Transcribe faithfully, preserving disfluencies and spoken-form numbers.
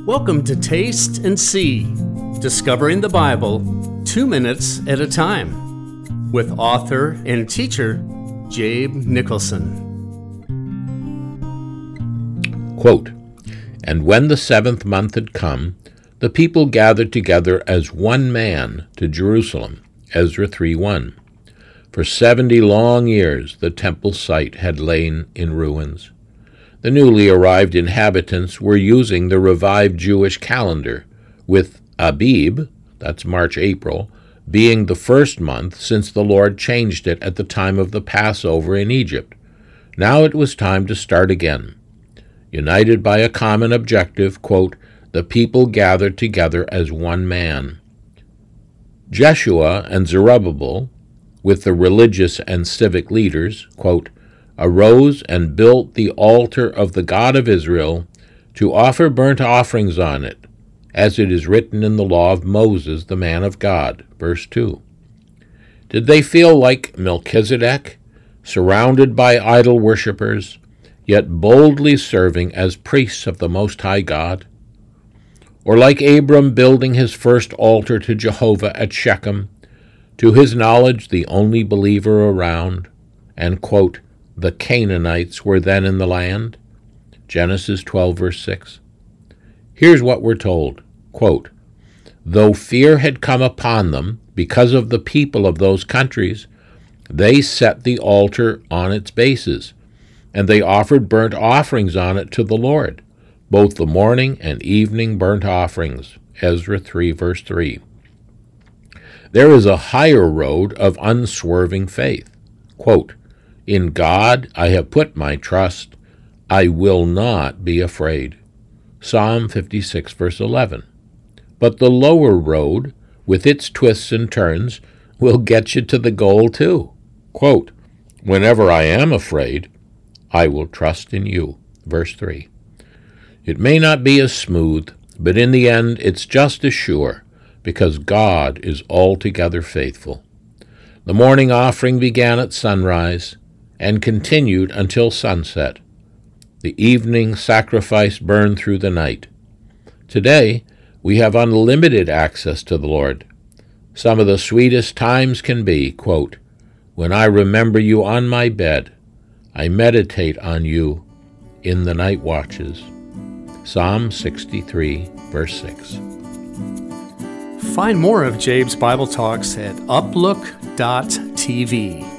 Welcome to Taste and See, Discovering the Bible two minutes at a time, with author and teacher Jabe Nicholson. Quote, "And when the seventh month had come, the people gathered together as one man to Jerusalem." Ezra three one. For seventy long years the temple site had lain in ruins. The newly arrived inhabitants were using the revived Jewish calendar, with Abib, that's March-April, being the first month since the Lord changed it at the time of the Passover in Egypt. Now it was time to start again. United by a common objective, quote, the people gathered together as one man. Jeshua and Zerubbabel, with the religious and civic leaders, quote, arose and built the altar of the God of Israel to offer burnt offerings on it, as it is written in the law of Moses, the man of God. Verse two. Did they feel like Melchizedek, surrounded by idol worshippers, yet boldly serving as priests of the Most High God? Or like Abram building his first altar to Jehovah at Shechem, to his knowledge the only believer around, and, quote, the Canaanites were then in the land? Genesis twelve, verse six. Here's what we're told, quote, though fear had come upon them because of the people of those countries, they set the altar on its bases, and they offered burnt offerings on it to the Lord, both the morning and evening burnt offerings. Ezra three, verse three. There is a higher road of unswerving faith. Quote, in God I have put my trust. I will not be afraid. Psalm fifty-six, verse eleven. But the lower road, with its twists and turns, will get you to the goal too. Quote, whenever I am afraid, I will trust in you. Verse three. It may not be as smooth, but in the end it's just as sure, because God is altogether faithful. The morning offering began at sunrise and continued until sunset. The evening sacrifice burned through the night. Today, we have unlimited access to the Lord. Some of the sweetest times can be, quote, when I remember you on my bed, I meditate on you in the night watches. Psalm sixty-three, verse six. Find more of Jabe's Bible Talks at uplook dot t v.